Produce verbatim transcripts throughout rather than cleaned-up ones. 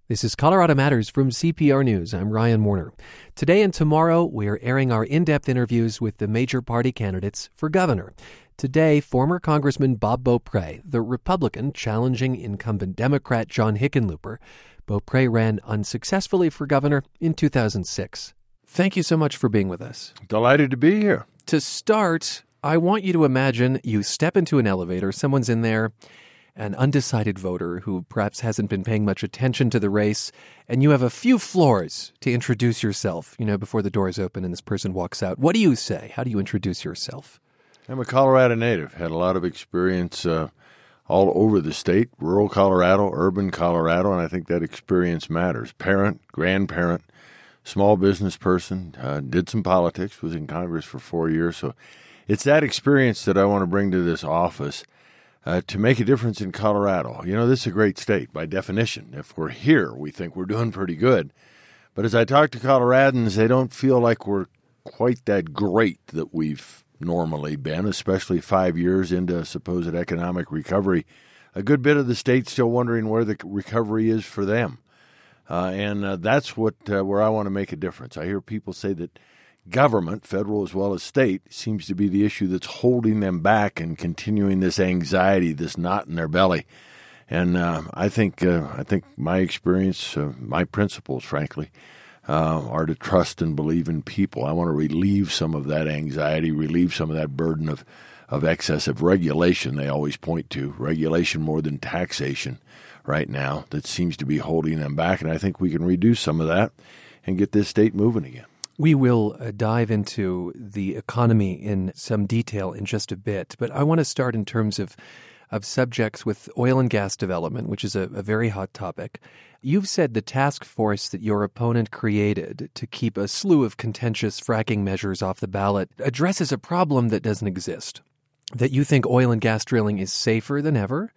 This is Colorado Matters from C P R News. I'm Ryan Warner. Today and tomorrow, we are airing our in-depth interviews with the major party candidates for governor. Today, former Congressman Bob Beaupre, the Republican challenging incumbent Democrat John Hickenlooper. Beaupre ran unsuccessfully for governor in two thousand six. Thank you so much for being with us. Delighted to be here. To start, I want you to imagine you step into an elevator, someone's in there, an undecided voter who perhaps hasn't been paying much attention to the race, and you have a few floors to introduce yourself, you know, before the doors open and this person walks out. What do you say? How do you introduce yourself? I'm a Colorado native, had a lot of experience uh, all over the state, rural Colorado, urban Colorado, and I think that experience matters. Parent, grandparent, small business person, uh, did some politics, was in Congress for four years, so it's that experience that I want to bring to this office. Uh, to make a difference in Colorado. You know, this is a great state by definition. If we're here, we think we're doing pretty good. But as I talk to Coloradans, they don't feel like we're quite that great that we've normally been, especially five years into supposed economic recovery. A good bit of the state's still wondering where the recovery is for them. Uh, and uh, that's what uh, where I want to make a difference. I hear people say that government, federal as well as state, seems to be the issue that's holding them back and continuing this anxiety, this knot in their belly. And uh, I think uh, I think my experience, uh, my principles, frankly, uh, are to trust and believe in people. I want to relieve some of that anxiety, relieve some of that burden of, of excessive regulation they always point to, regulation more than taxation right now that seems to be holding them back. And I think we can reduce some of that and get this state moving again. We will uh, dive into the economy in some detail in just a bit, but I want to start in terms of, of subjects with oil and gas development, which is a, a very hot topic. You've said the task force that your opponent created to keep a slew of contentious fracking measures off the ballot addresses a problem that doesn't exist, that you think oil and gas drilling is safer than ever.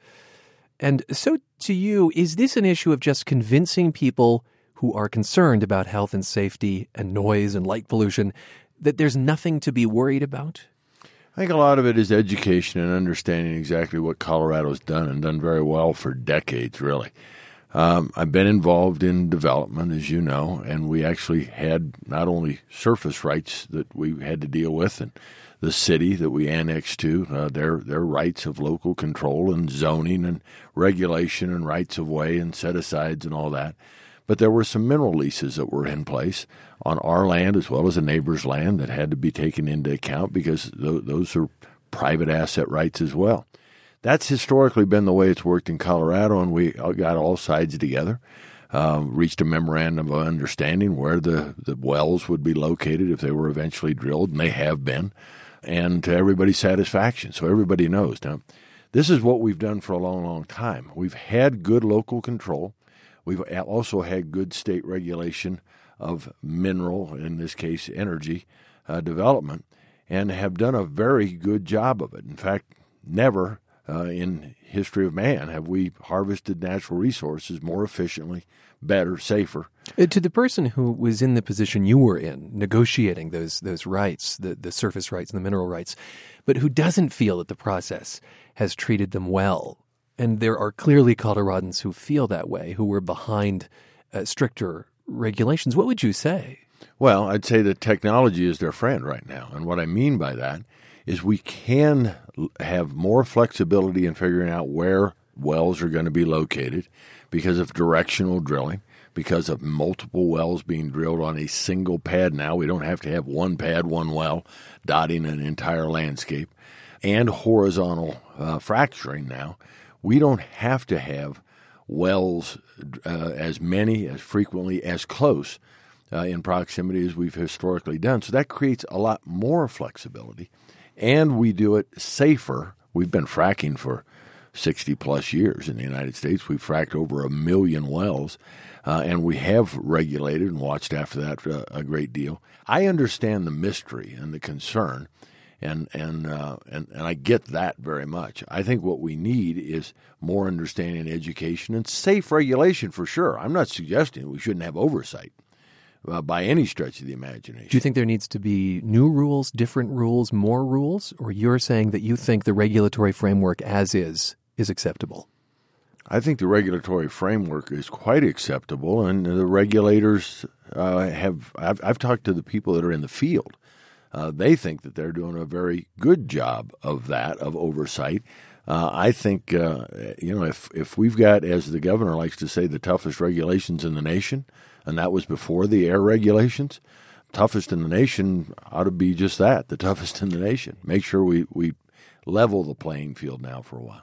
And so to you, is this an issue of just convincing people who are concerned about health and safety and noise and light pollution, that there's nothing to be worried about? I think a lot of it is education and understanding exactly what Colorado's done and done very well for decades, really. Um, I've been involved in development, as you know, and we actually had not only surface rights that we had to deal with and the city that we annexed to, uh, their their rights of local control and zoning and regulation and rights of way and set-asides and all that. But there were some mineral leases that were in place on our land as well as a neighbor's land that had to be taken into account because th- those are private asset rights as well. That's historically been the way it's worked in Colorado, and we got all sides together, uh, reached a memorandum of understanding where the, the wells would be located if they were eventually drilled, and they have been, and to everybody's satisfaction, so everybody knows. Now, this is what we've done for a long, long time. We've had good local control. We've also had good state regulation of mineral, in this case energy, uh, development, and have done a very good job of it. In fact, never uh, in history of man have we harvested natural resources more efficiently, better, safer. Uh, to the person who was in the position you were in, negotiating those those rights, the, the surface rights and the mineral rights, but who doesn't feel that the process has treated them well, and there are clearly Coloradans who feel that way, who were behind uh, stricter regulations. What would you say? Well, I'd say that technology is their friend right now. And what I mean by that is we can have more flexibility in figuring out where wells are going to be located because of directional drilling, because of multiple wells being drilled on a single pad now. We don't have to have one pad, one well, dotting an entire landscape, and horizontal uh, fracturing now. We don't have to have wells uh, as many, as frequently, as close uh, in proximity as we've historically done. So that creates a lot more flexibility, and we do it safer. We've been fracking for sixty-plus years in the United States. We've fracked over a million wells, uh, and we have regulated and watched after that uh, a great deal. I understand the mystery and the concern, And and, uh, and and I get that very much. I think what we need is more understanding, education, and safe regulation for sure. I'm not suggesting we shouldn't have oversight uh, by any stretch of the imagination. Do you think there needs to be new rules, different rules, more rules? Or you're saying that you think the regulatory framework as is is acceptable? I think the regulatory framework is quite acceptable, and the regulators uh, have. I've, I've talked to the people that are in the field. Uh, they think that they're doing a very good job of that, of oversight. Uh, I think, uh, you know, if if we've got, as the governor likes to say, the toughest regulations in the nation, and that was before the air regulations, toughest in the nation ought to be just that, the toughest in the nation. Make sure we, we level the playing field now for a while.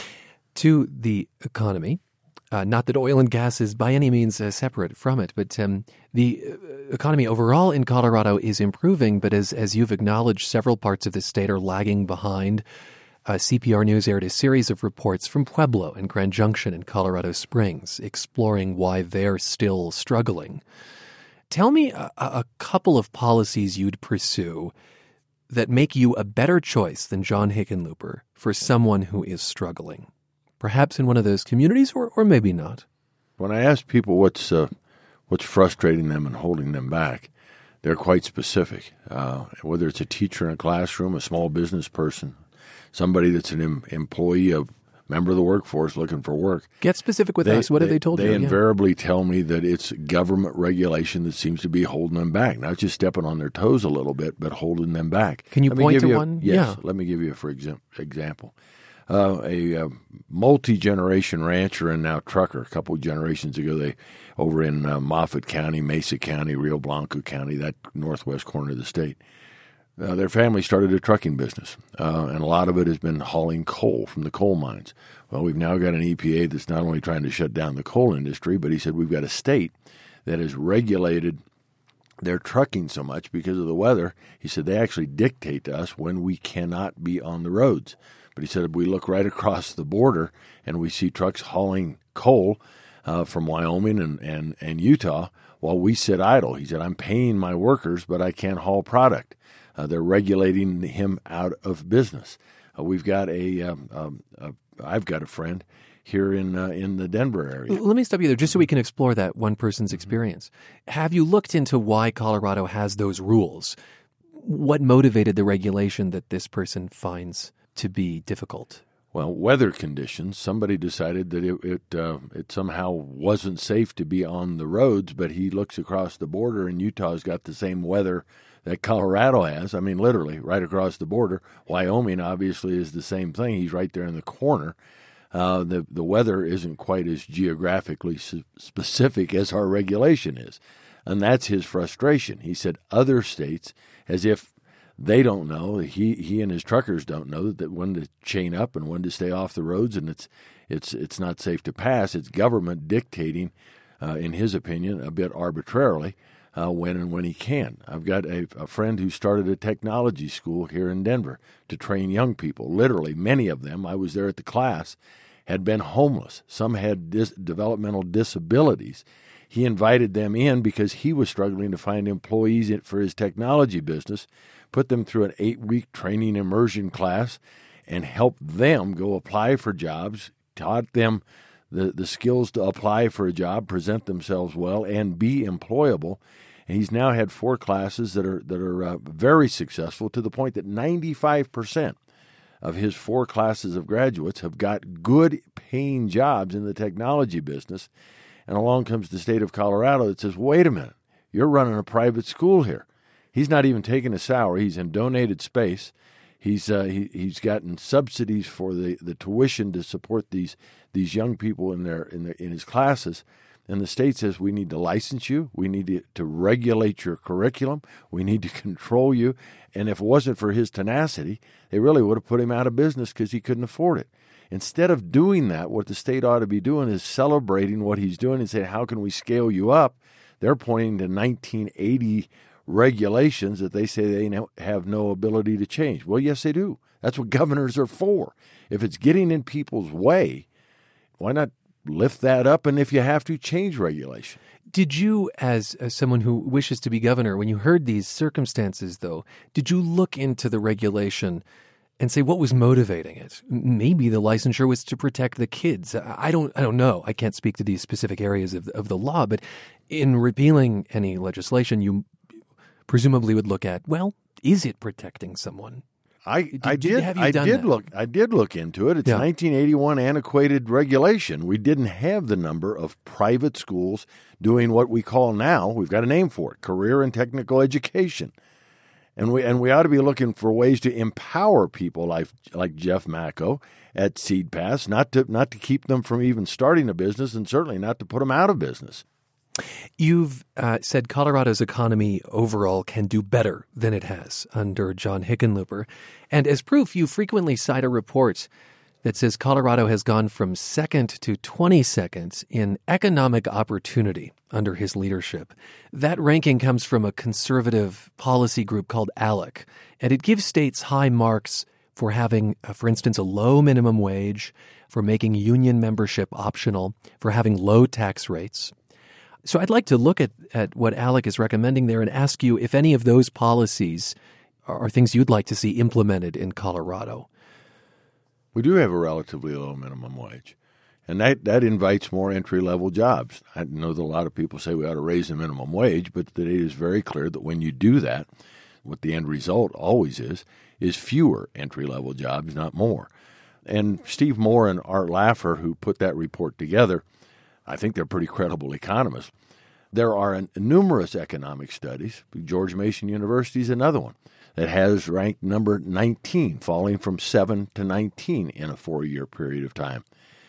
To the economy, uh, not that oil and gas is by any means uh, separate from it, but um, the economy overall in Colorado is improving, but as, as you've acknowledged, several parts of the state are lagging behind. Uh, C P R News aired a series of reports from Pueblo and Grand Junction and Colorado Springs exploring why they're still struggling. Tell me a, a couple of policies you'd pursue that make you a better choice than John Hickenlooper for someone who is struggling, perhaps in one of those communities or, or maybe not. When I ask people what's uh, what's frustrating them and holding them back, they're quite specific, uh, whether it's a teacher in a classroom, a small business person, somebody that's an em- employee, a member of the workforce looking for work. Get specific with they, us. What they, have they told they you? They invariably yeah. tell me that it's government regulation that seems to be holding them back, not just stepping on their toes a little bit, but holding them back. Can you let point to you a, one? Yes. Yeah. Let me give you a for exam- example. Uh, a uh, multi-generation rancher and now trucker. A couple of generations ago, they over in uh, Moffat County, Mesa County, Rio Blanco County, that northwest corner of the state. Uh, their family started a trucking business, uh, and a lot of it has been hauling coal from the coal mines. Well, we've now got an E P A that's not only trying to shut down the coal industry, but he said we've got a state that has regulated their trucking so much because of the weather. He said they actually dictate to us when we cannot be on the roads. But he said if we look right across the border and we see trucks hauling coal uh, from Wyoming and, and, and Utah while we sit idle. He said, I'm paying my workers, but I can't haul product. Uh, they're regulating him out of business. Uh, we've got a, um, um, uh, I've got a friend here in uh, in the Denver area. Let me stop you there just so we can explore that one person's experience. Have you looked into why Colorado has those rules? What motivated the regulation that this person finds to be difficult? Well, weather conditions. Somebody decided that it it, uh, it somehow wasn't safe to be on the roads, but he looks across the border, and Utah's got the same weather that Colorado has. I mean, literally, right across the border. Wyoming, obviously, is the same thing. He's right there in the corner. Uh, the, the weather isn't quite as geographically su- specific as our regulation is. And that's his frustration. He said other states, as if they don't know, he he and his truckers don't know that, that when to chain up and when to stay off the roads, and it's it's it's not safe to pass. It's government dictating, uh, in his opinion, a bit arbitrarily, uh, when and when he can. I've got a, a friend who started a technology school here in Denver to train young people. Literally, many of them, I was there at the class, had been homeless. Some had dis- developmental disabilities. He invited them in because he was struggling to find employees for his technology business, put them through an eight-week training immersion class, and helped them go apply for jobs, taught them the, the skills to apply for a job, present themselves well, and be employable. And he's now had four classes that are that are uh, very successful, to the point that ninety-five percent of his four classes of graduates have got good paying jobs in the technology business. And along comes the state of Colorado that says, wait a minute, you're running a private school here. He's not even taking a salary. He's in donated space. He's uh, he, he's gotten subsidies for the, the tuition to support these these young people in their in their, in his classes. And the state says we need to license you. We need to, to regulate your curriculum. We need to control you. And if it wasn't for his tenacity, they really would have put him out of business because he couldn't afford it. Instead of doing that, what the state ought to be doing is celebrating what he's doing and saying, how can we scale you up? They're pointing to nineteen eighty regulations that they say they have no ability to change. Well, yes, they do. That's what governors are for. If it's getting in people's way, why not lift that up, and if you have to, change regulation? Did you, as, as someone who wishes to be governor, when you heard these circumstances, though, did you look into the regulation and say what was motivating it? Maybe the licensure was to protect the kids. I don't I don't know. I can't speak to these specific areas of, of the law, but in repealing any legislation, you presumably would look at, well, is it protecting someone? I, did, I did, did. have you I done did that? look. I did look into it. It's Yeah. nineteen eighty-one antiquated regulation. We didn't have the number of private schools doing what we call now. We've got a name for it: career and technical education. And we and we ought to be looking for ways to empower people like like Jeff Macko at SeedPass, not to not to keep them from even starting a business, and certainly not to put them out of business. You've uh, said Colorado's economy overall can do better than it has under John Hickenlooper. And as proof, you frequently cite a report that says Colorado has gone from second to twenty-second in economic opportunity under his leadership. That ranking comes from a conservative policy group called ALEC, and it gives states high marks for having, uh, for instance, a low minimum wage, for making union membership optional, for having low tax rates. So I'd like to look at, at what ALEC is recommending there and ask you if any of those policies are, are things you'd like to see implemented in Colorado. We do have a relatively low minimum wage, and that, that invites more entry-level jobs. I know that a lot of people say we ought to raise the minimum wage, but it is very clear that when you do that, what the end result always is, is fewer entry-level jobs, not more. And Steve Moore and Art Laffer, who put that report together, I think they're pretty credible economists. There are an, numerous economic studies. George Mason University is another one that has ranked number nineteen, falling from seven to nineteen in a four-year period of time.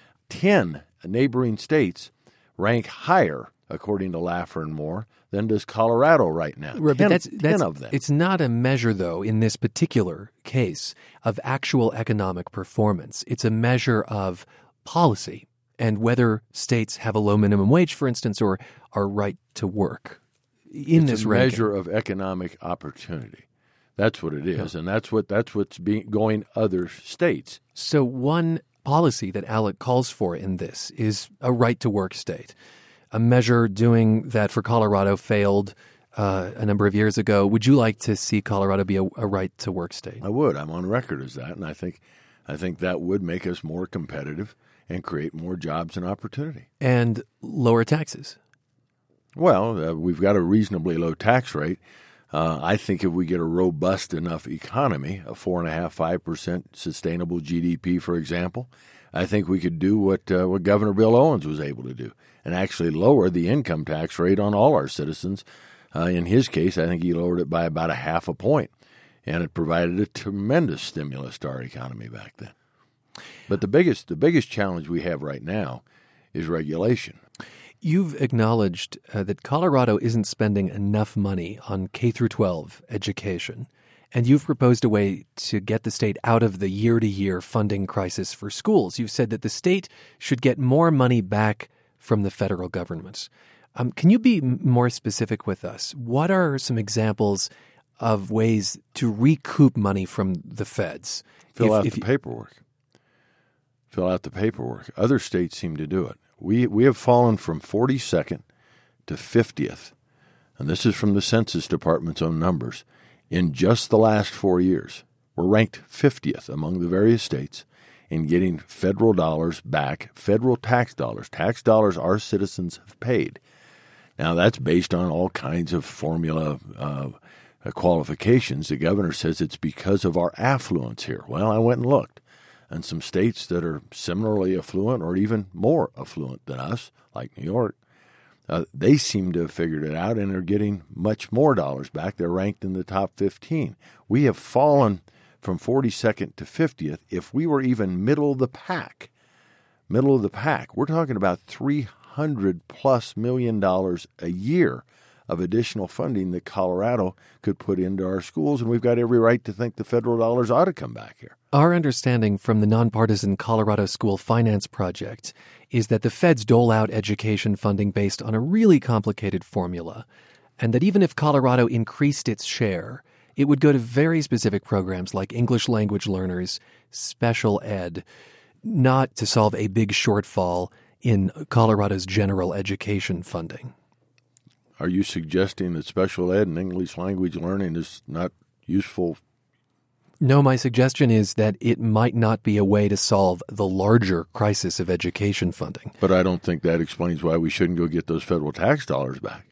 Ten neighboring states rank higher, according to Laffer and Moore, than does Colorado right now. Right, ten, but that's, ten that's, of them. It's not a measure, though, in this particular case, of actual economic performance. It's a measure of policy and whether states have a low minimum wage, for instance, or are right to work in it's this a ranking. measure of economic opportunity. That's what it is, Yeah. and that's what that's what's being going other states. So one policy that ALEC calls for in this is a right-to-work state. A measure doing that for Colorado failed uh, a number of years ago. Would you like to see Colorado be a, a right-to-work state? I would. I'm on record as that, and I think I think that would make us more competitive and create more jobs and opportunity. And lower taxes. Well, uh, we've got a reasonably low tax rate. Uh, I think if we get a robust enough economy, a four and a half, five percent sustainable G D P, for example, I think we could do what uh, what Governor Bill Owens was able to do, and actually lower the income tax rate on all our citizens. Uh, in his case, I think he lowered it by about a half a point, and it provided a tremendous stimulus to our economy back then. But the biggest the biggest challenge we have right now is regulation. You've acknowledged uh, that Colorado isn't spending enough money on K through twelve education, and you've proposed a way to get the state out of the year-to-year funding crisis for schools. You've said that the state should get more money back from the federal government. Um, can you be more specific with us? What are some examples of ways to recoup money from the feds? Fill If- out if the you- paperwork. Fill out the paperwork. Other states seem to do it. We we have fallen from forty-second to fiftieth, and this is from the Census Department's own numbers, in just the last four years. We're ranked fiftieth among the various states in getting federal dollars back, federal tax dollars, tax dollars our citizens have paid. Now, that's based on all kinds of formula uh, qualifications. The governor says it's because of our affluence here. Well, I went and looked. And some states that are similarly affluent or even more affluent than us, like New York, uh, they seem to have figured it out and are getting much more dollars back. They're ranked in the top fifteen. We have fallen from forty-second to fiftieth. If we were even middle of the pack, middle of the pack, we're talking about three hundred plus million dollars a year of additional funding that Colorado could put into our schools, and we've got every right to think the federal dollars ought to come back here. Our understanding from the nonpartisan Colorado School Finance Project is that the feds dole out education funding based on a really complicated formula, and that even if Colorado increased its share, it would go to very specific programs like English language learners, special ed, not to solve a big shortfall in Colorado's general education funding. Are you suggesting that special ed and English language learning is not useful? No, my suggestion is that it might not be a way to solve the larger crisis of education funding. But I don't think that explains why we shouldn't go get those federal tax dollars back.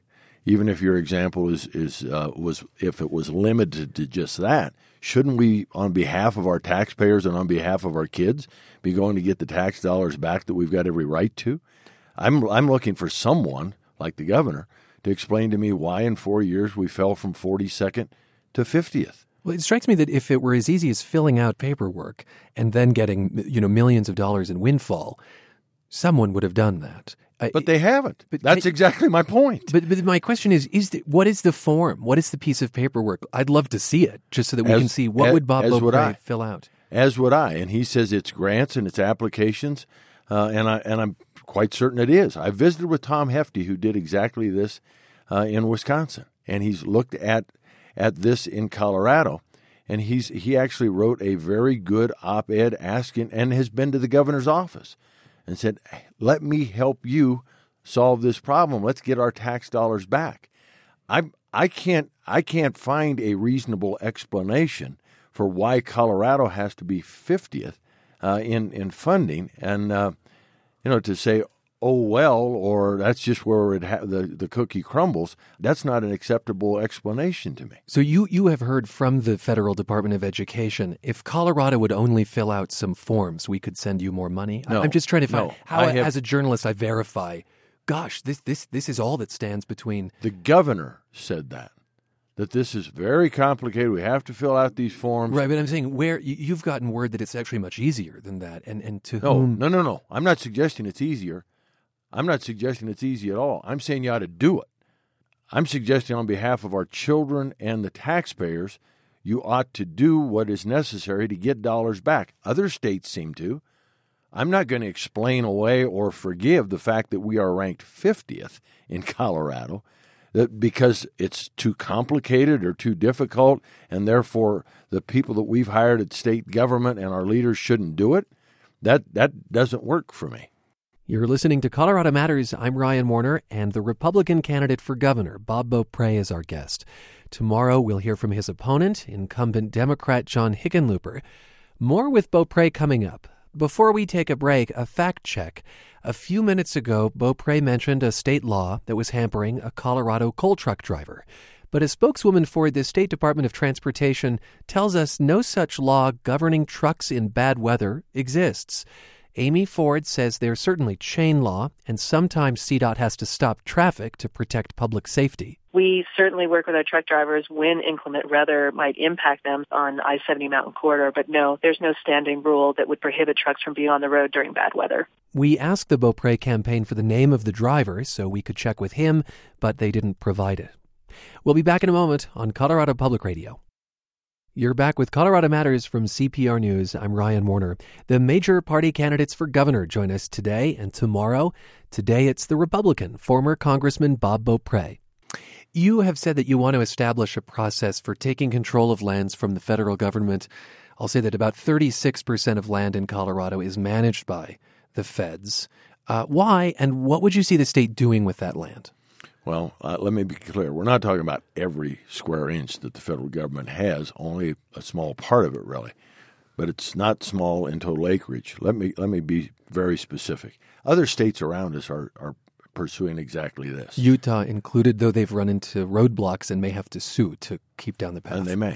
even if your example is is uh, was if it was limited to just that, shouldn't we, on behalf of our taxpayers and on behalf of our kids, be going to get the tax dollars back that we've got every right to? I'm I'm looking for someone like the governor to explain to me why in four years we fell from forty-second to fiftieth. Well, it strikes me that if it were as easy as filling out paperwork and then getting, you know, millions of dollars in windfall, someone would have done that. But they haven't. But That's I, exactly my point. But, but my question is, is the, what is the form? What is the piece of paperwork? I'd love to see it, just so that we as, can see what as, would Bob Beaupre fill out. As would I. And he says it's grants and it's applications, uh, and, I, and I'm quite certain it is. I visited with Tom Hefty, who did exactly this uh, in Wisconsin, and he's looked at at this in Colorado, and he's he actually wrote a very good op-ed asking, and has been to the governor's office and said, let me help you solve this problem. Let's get our tax dollars back. I I can't I can't find a reasonable explanation for why Colorado has to be fiftieth uh, in in funding, and uh, you know, to say, oh well, or that's just where it ha- the the cookie crumbles. That's not an acceptable explanation to me. So you you have heard from the Federal Department of Education, if Colorado would only fill out some forms, we could send you more money. No, I'm just trying to find no, how, have, as a journalist, I verify. Gosh, this this this is all that stands between. The governor said that. That this is very complicated. We have to fill out these forms. Right, but I'm saying where you've gotten word that it's actually much easier than that, and and to no, whom? No, no, no. I'm not suggesting it's easier. I'm not suggesting it's easy at all. I'm saying you ought to do it. I'm suggesting on behalf of our children and the taxpayers, you ought to do what is necessary to get dollars back. Other states seem to. I'm not going to explain away or forgive the fact that we are ranked fiftieth in Colorado, that because it's too complicated or too difficult, and therefore the people that we've hired at state government and our leaders shouldn't do it. That that doesn't work for me. You're listening to Colorado Matters. I'm Ryan Warner, and the Republican candidate for governor, Bob Beaupre, is our guest. Tomorrow, we'll hear from his opponent, incumbent Democrat John Hickenlooper. More with Beaupre coming up. Before we take a break, a fact check. A few minutes ago, Beaupre mentioned a state law that was hampering a Colorado coal truck driver. But a spokeswoman for the State Department of Transportation tells us no such law governing trucks in bad weather exists. Amy Ford says there's certainly chain law, and sometimes C DOT has to stop traffic to protect public safety. We certainly work with our truck drivers when inclement weather might impact them on I seventy Mountain Corridor, but no, there's no standing rule that would prohibit trucks from being on the road during bad weather. We asked the Beaupre campaign for the name of the driver so we could check with him, but they didn't provide it. We'll be back in a moment on Colorado Public Radio. You're back with Colorado Matters from C P R News. I'm Ryan Warner. The major party candidates for governor join us today and tomorrow. Today it's the Republican, former Congressman Bob Beaupre. You have said that you want to establish a process for taking control of lands from the federal government. I'll say that about thirty-six percent of land in Colorado is managed by the feds. Uh, why, and what would you see the state doing with that land? Well, uh, let me be clear. We're not talking about every square inch that the federal government has, only a small part of it, really. But it's not small in total acreage. Let me let me be very specific. Other states around us are, are pursuing exactly this. Utah included, though they've run into roadblocks and may have to sue to keep down the path. And they may.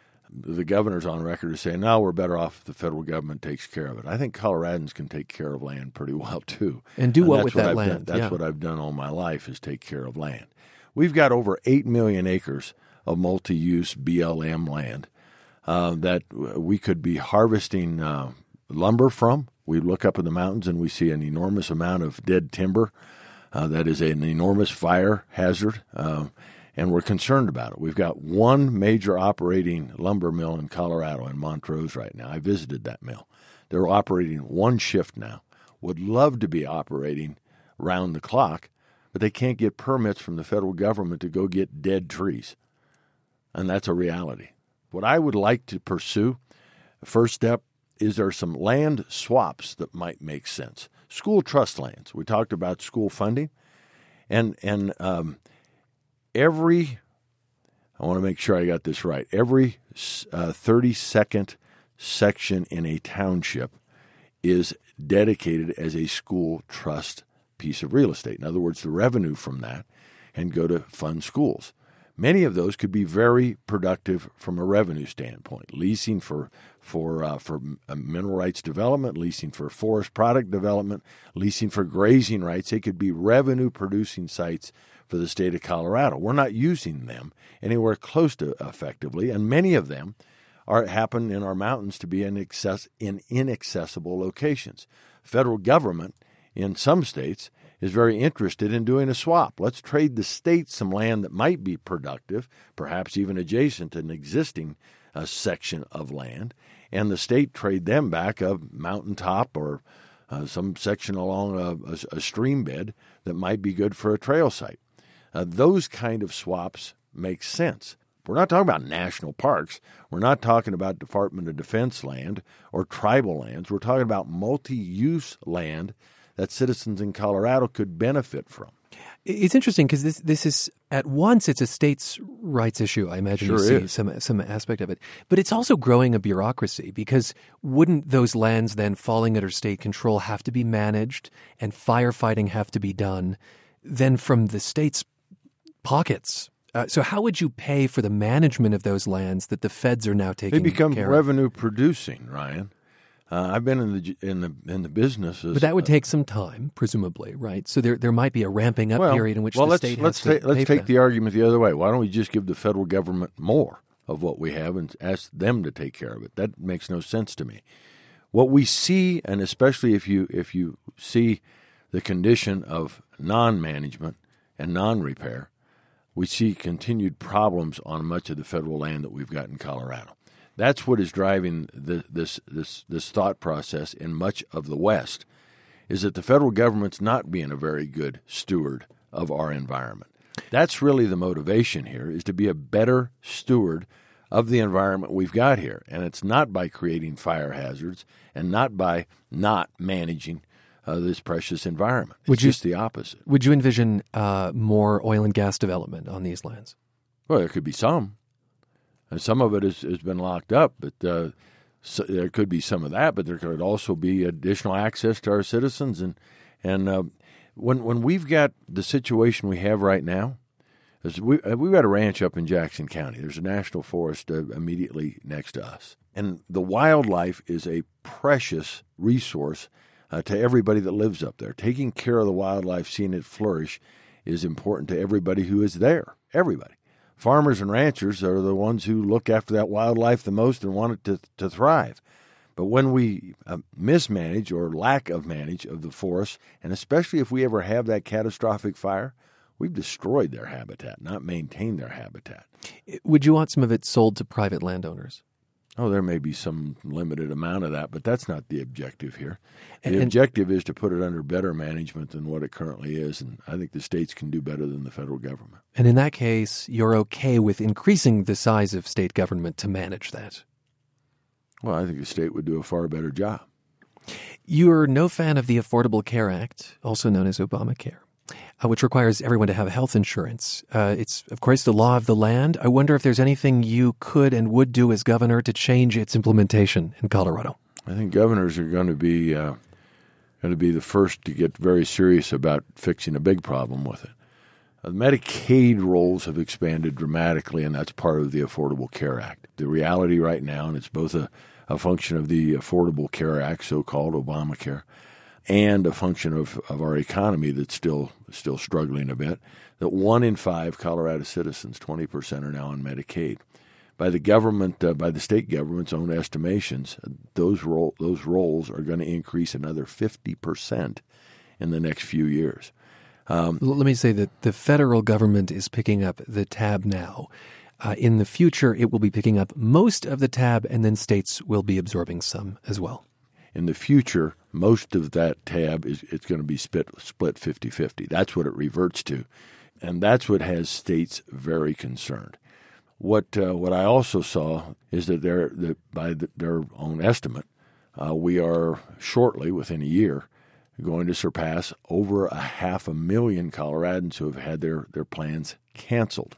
The governor's on record as saying, no, we're better off if the federal government takes care of it. I think Coloradans can take care of land pretty well, too. And do and what with that I've land. Done. That's yeah. what I've done all my life, is take care of land. We've got over eight million acres of multi-use B L M land uh, that we could be harvesting uh, lumber from. We look up in the mountains and we see an enormous amount of dead timber. Uh, that is an enormous fire hazard. Uh, And we're concerned about it. We've got one major operating lumber mill in Colorado, in Montrose right now. I visited that mill. They're operating one shift now. Would love to be operating round the clock, but they can't get permits from the federal government to go get dead trees. And that's a reality. What I would like to pursue, first step, is there some land swaps that might make sense. School trust lands. We talked about school funding. And, and, um, Every, I want to make sure I got this right, every uh, thirty-second section in a township is dedicated as a school trust piece of real estate. In other words, the revenue from that and go to fund schools. Many of those could be very productive from a revenue standpoint. Leasing for for uh, for mineral rights development, leasing for forest product development, leasing for grazing rights. They could be revenue-producing sites for the state of Colorado. We're not using them anywhere close to effectively, and many of them are happen in our mountains to be in, access, in inaccessible locations. Federal government in some states is very interested in doing a swap. Let's trade the state some land that might be productive, perhaps even adjacent to an existing uh, section of land, and the state trade them back a mountaintop or uh, some section along a, a, a stream bed that might be good for a trail site. Uh, those kind of swaps make sense. We're not talking about national parks. We're not talking about Department of Defense land or tribal lands. We're talking about multi-use land that citizens in Colorado could benefit from. It's interesting because this this is, at once, it's a states' rights issue. I imagine sure you see is. some some aspect of it. But it's also growing a bureaucracy, because wouldn't those lands then falling under state control have to be managed and firefighting have to be done then from the state's pockets? Uh, so how would you pay for the management of those lands that the feds are now taking care of? They become revenue producing, Ryan. Uh, I've been in the in the in the business, as, but that would uh, take some time, presumably, right? So there there might be a ramping up well, period in which well, the let's, state let's has to ta- let's pay for take that. the argument the other way. Why don't we just give the federal government more of what we have and ask them to take care of it? That makes no sense to me. What we see, and especially if you if you see the condition of non-management and non-repair, we see continued problems on much of the federal land that we've got in Colorado. That's what is driving the, this this this thought process in much of the West, is that the federal government's not being a very good steward of our environment. That's really the motivation here, is to be a better steward of the environment we've got here. And it's not by creating fire hazards and not by not managing uh, this precious environment. It's Would you, just the opposite. Would you envision uh, more oil and gas development on these lands? Well, there could be some. And some of it has, has been locked up, but uh, so there could be some of that. But there could also be additional access to our citizens. And and uh, when when we've got the situation we have right now, is we we've got a ranch up in Jackson County. There's a national forest uh, immediately next to us, and the wildlife is a precious resource uh, to everybody that lives up there. Taking care of the wildlife, seeing it flourish, is important to everybody who is there. Everybody. Farmers and ranchers are the ones who look after that wildlife the most and want it to, to thrive. But when we uh, mismanage or lack of manage of the forest, and especially if we ever have that catastrophic fire, we've destroyed their habitat, not maintained their habitat. Would you want some of it sold to private landowners? Oh, there may be some limited amount of that, but that's not the objective here. The And- objective is to put it under better management than what it currently is, and I think the states can do better than the federal government. And in that case, you're okay with increasing the size of state government to manage that? Well, I think the state would do a far better job. You're no fan of the Affordable Care Act, also known as Obamacare, uh, which requires everyone to have health insurance. Uh, it's, of course, the law of the land. I wonder if there's anything you could and would do as governor to change its implementation in Colorado. I think governors are going to be uh, going to be the first to get very serious about fixing a big problem with it. Uh, Medicaid rolls have expanded dramatically, and that's part of the Affordable Care Act. The reality right now, and it's both a, a function of the Affordable Care Act, so-called Obamacare, and a function of, of our economy that's still still struggling a bit, that one in five Colorado citizens, twenty percent, are now on Medicaid. By the government, uh, by the state government's own estimations, those roll, those rolls are going to increase another fifty percent in the next few years. Um, L- Let me say that the federal government is picking up the tab now. Uh, in the future, it will be picking up most of the tab, and then states will be absorbing some as well. In the future, most of that tab is it's going to be split split fifty-fifty. That's what it reverts to, and that's what has states very concerned. What uh, what I also saw is that, they're, that by the, their own estimate, uh, we are shortly, within a year, going to surpass over a half a million Coloradans who have had their, their plans canceled.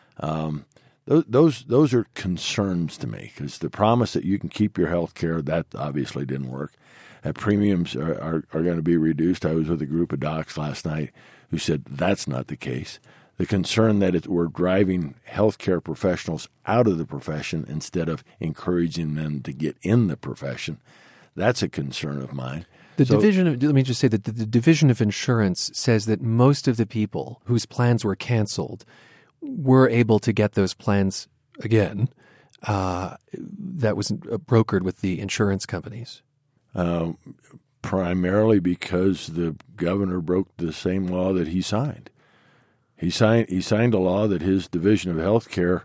Um, those, those those are concerns to me, because the promise that you can keep your health care, that obviously didn't work. That premiums are, are, are going to be reduced. I was with a group of docs last night who said that's not the case. the concern that it, we're driving healthcare professionals out of the profession instead of encouraging them to get in the profession. That's a concern of mine. The so, division of, let me just say that the, the Division of Insurance says that most of the people whose plans were canceled were able to get those plans again. Uh, that was brokered with the insurance companies. Uh, primarily because the governor broke the same law that he signed. He signed he signed a law that his Division of Healthcare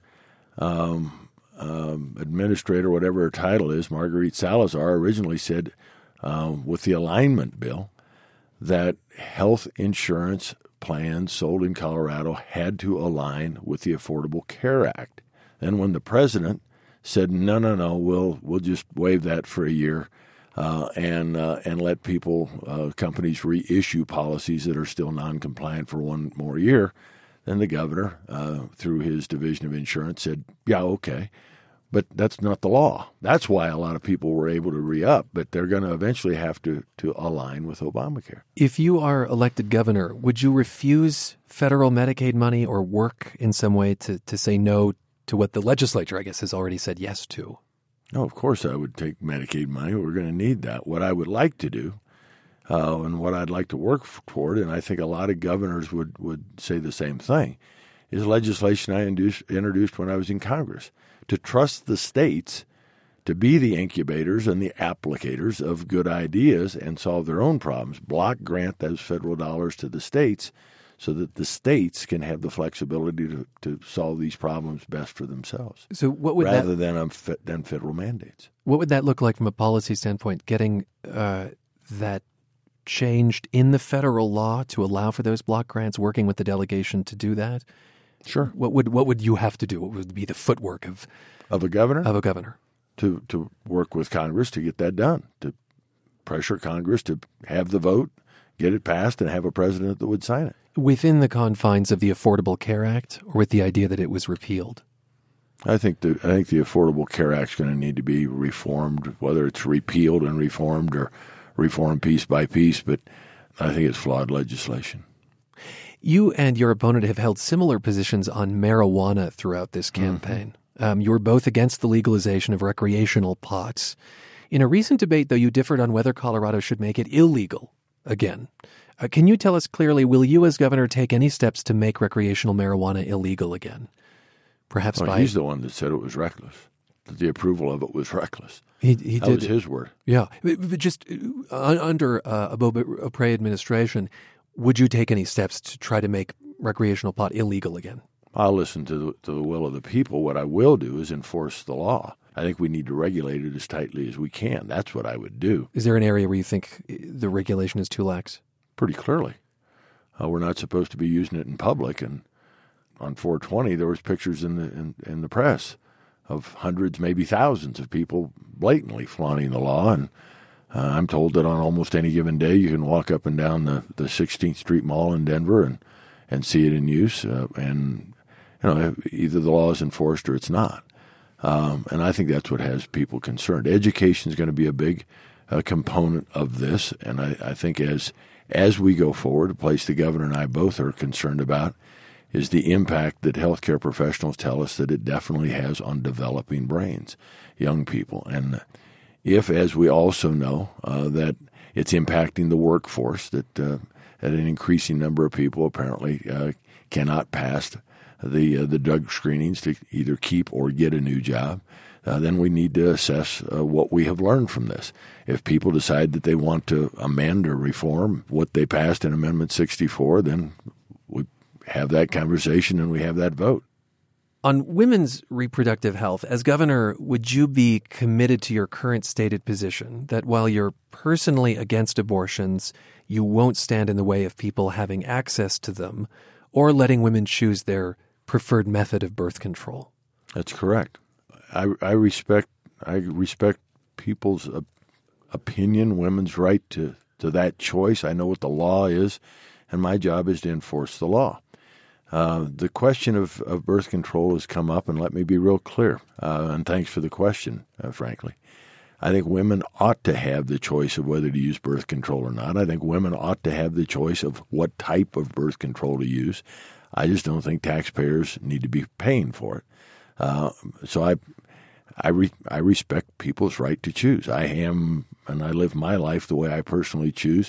um, um, administrator, whatever her title is, Marguerite Salazar, originally said uh, with the alignment bill that health insurance plans sold in Colorado had to align with the Affordable Care Act. Then when the president said, no, no, no, we'll we'll just waive that for a year uh, and uh, and let people, uh, companies reissue policies that are still non-compliant for one more year, then the governor, uh, through his Division of Insurance, said, yeah, okay. But that's not the law. That's why a lot of people were able to re-up, but they're going to eventually have to, to align with Obamacare. If you are elected governor, would you refuse federal Medicaid money or work in some way to, to say no to what the legislature, I guess, has already said yes to? No, of course I would take Medicaid money. We're going to need that. What I would like to do uh, and what I'd like to work toward, and I think a lot of governors would, would say the same thing, is legislation I induced, introduced when I was in Congress, to trust the states to be the incubators and the applicators of good ideas and solve their own problems. Block grant those federal dollars to the states so that the states can have the flexibility to, to solve these problems best for themselves. So what would rather that, than um, than federal mandates. What would that look like from a policy standpoint? Getting uh, that changed in the federal law to allow for those block grants, working with the delegation to do that? Sure. What would what would you have to do? What would be the footwork of of a governor? Of a governor to to work with Congress to get that done, to pressure Congress to have the vote, get it passed, and have a president that would sign it within the confines of the Affordable Care Act, or with the idea that it was repealed. I think the I think the Affordable Care Act is going to need to be reformed, whether it's repealed and reformed or reformed piece by piece. But I think it's flawed legislation. You and your opponent have held similar positions on marijuana throughout this campaign. Mm-hmm. Um, you were both against the legalization of recreational pots. In a recent debate, though, you differed on whether Colorado should make it illegal again. Uh, can you tell us clearly, will you as governor take any steps to make recreational marijuana illegal again? Perhaps well, by... He's the one that said it was reckless, that the approval of it was reckless. He, he that did. was his word. Yeah. But just uh, under uh, a Beaupre administration, would you take any steps to try to make recreational pot illegal again? I'll listen to the, to the will of the people. What I will do is enforce the law. I think we need to regulate it as tightly as we can. That's what I would do. Is there an area where you think the regulation is too lax? Pretty clearly. Uh, we're not supposed to be using it in public. And on four twenty, there was pictures in the in, in the press of hundreds, maybe thousands of people blatantly flaunting the law. And Uh, I'm told that on almost any given day you can walk up and down the, the sixteenth Street Mall in Denver and, and see it in use. Uh, and, you know, either the law is enforced or it's not. Um, and I think that's what has people concerned. Education is going to be a big uh, component of this. And I, I think as as we go forward, a place the governor and I both are concerned about is the impact that healthcare professionals tell us that it definitely has on developing brains, young people. And if, as we also know, uh, that it's impacting the workforce, that, uh, that an increasing number of people apparently uh, cannot pass the uh, the drug screenings to either keep or get a new job, uh, then we need to assess uh, what we have learned from this. If people decide that they want to amend or reform what they passed in Amendment sixty-four, then we have that conversation and we have that vote. On women's reproductive health, as governor, would you be committed to your current stated position that while you're personally against abortions, you won't stand in the way of people having access to them or letting women choose their preferred method of birth control? That's correct. I, I respect I respect people's uh, opinion, women's right to, to that choice. I know what the law is, and my job is to enforce the law. Uh, the question of, of birth control has come up, and let me be real clear, uh, and thanks for the question, uh, frankly. I think women ought to have the choice of whether to use birth control or not. I think women ought to have the choice of what type of birth control to use. I just don't think taxpayers need to be paying for it. Uh, so I, I, re, I respect people's right to choose. I am, and I live my life the way I personally choose,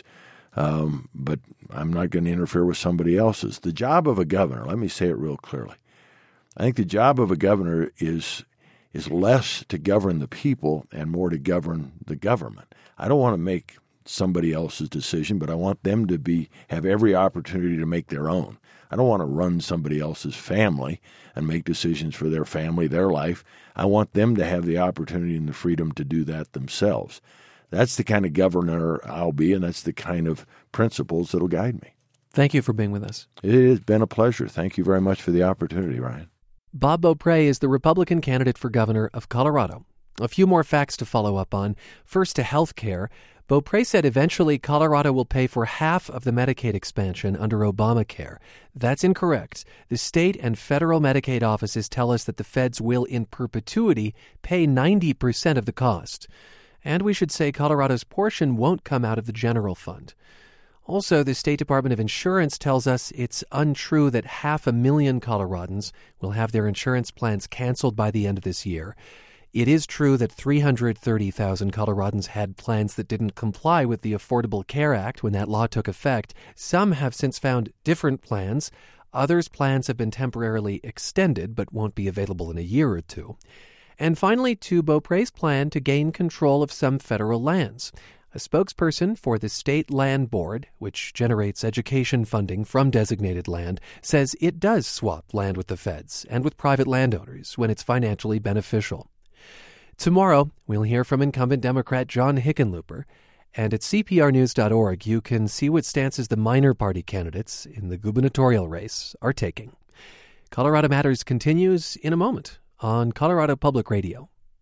um, but I'm not going to interfere with somebody else's. The job of a governor, let me say it real clearly, I think the job of a governor is is less to govern the people and more to govern the government. I don't want to make somebody else's decision, but I want them to be have every opportunity to make their own. I don't want to run somebody else's family and make decisions for their family, their life. I want them to have the opportunity and the freedom to do that themselves. That's the kind of governor I'll be, and that's the kind of principles that'll guide me. Thank you for being with us. It has been a pleasure. Thank you very much for the opportunity, Ryan. Bob Beaupre is the Republican candidate for governor of Colorado. A few more facts to follow up on. First, to health care. Beaupre said eventually Colorado will pay for half of the Medicaid expansion under Obamacare. That's incorrect. The state and federal Medicaid offices tell us that the feds will, in perpetuity, pay ninety percent of the cost. And we should say Colorado's portion won't come out of the general fund. Also, the State Department of Insurance tells us it's untrue that half a million Coloradans will have their insurance plans canceled by the end of this year. It is true that three hundred thirty thousand Coloradans had plans that didn't comply with the Affordable Care Act when that law took effect. Some have since found different plans. Others' plans have been temporarily extended but won't be available in a year or two. And finally, to Beaupre's plan to gain control of some federal lands. A spokesperson for the State Land Board, which generates education funding from designated land, says it does swap land with the feds and with private landowners when it's financially beneficial. Tomorrow, we'll hear from incumbent Democrat John Hickenlooper, and at C P R news dot org you can see what stances the minor party candidates in the gubernatorial race are taking. Colorado Matters continues in a moment on Colorado Public Radio.